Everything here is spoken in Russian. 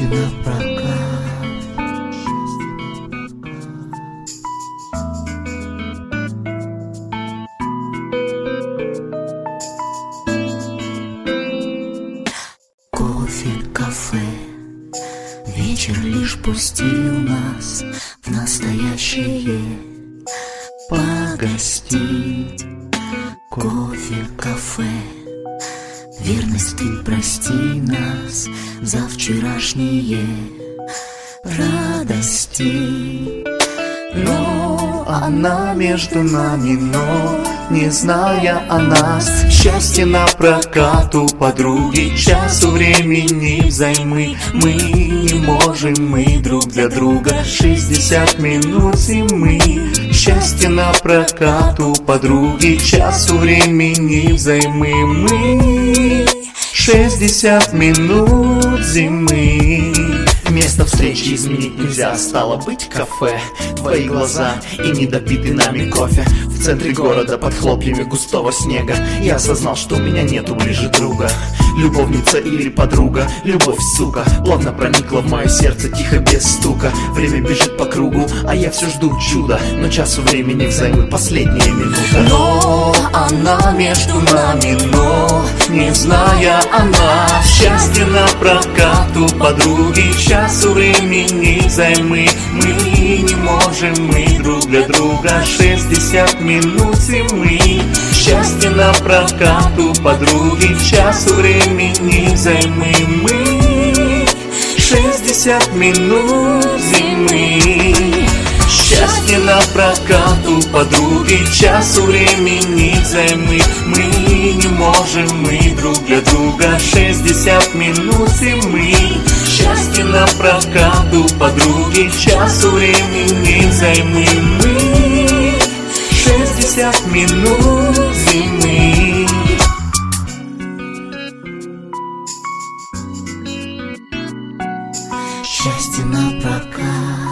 Счастье напрокат. Кофе, кафе, вечер лишь пустил нас в настоящее погостить. Кофе, кафе, верность ты прости нас за вчерашние радости. Но она между нами, но не зная о нас, счастье напрокат у подруги, часу времени взаймы. Мы не можем, мы друг для друга 60 минут зимы. Счастье напрокат у подруги, часу времени взаймы. Мы 60 минут зимы. Место встречи изменить нельзя, стало быть кафе. Твои глаза и недопитый нами кофе. В центре города под хлопьями густого снега я осознал, что у меня нету ближе друга. Любовница или подруга, любовь, сука, плавно проникла в мое сердце тихо, без стука. Время бежит по кругу, а я все жду чуда, но часу времени взаймы последняя минута. Но она между нами, но не зная о нас, счастье напрокат у подруги, часу времени взаймы. Мы не можем, мы друг для друга 60 минут зимы. Счастье напрокат у подруги, часу времени взаймы. Мы 60 минут зимы. Счастье напрокат у подруги, часу времени взаймы. Мы не можем, мы друг для друга 60 минут зимы. Счастье напрокат у подруги, часу времени взаймы. Мы 60 минут зимы. Счастье напрокат.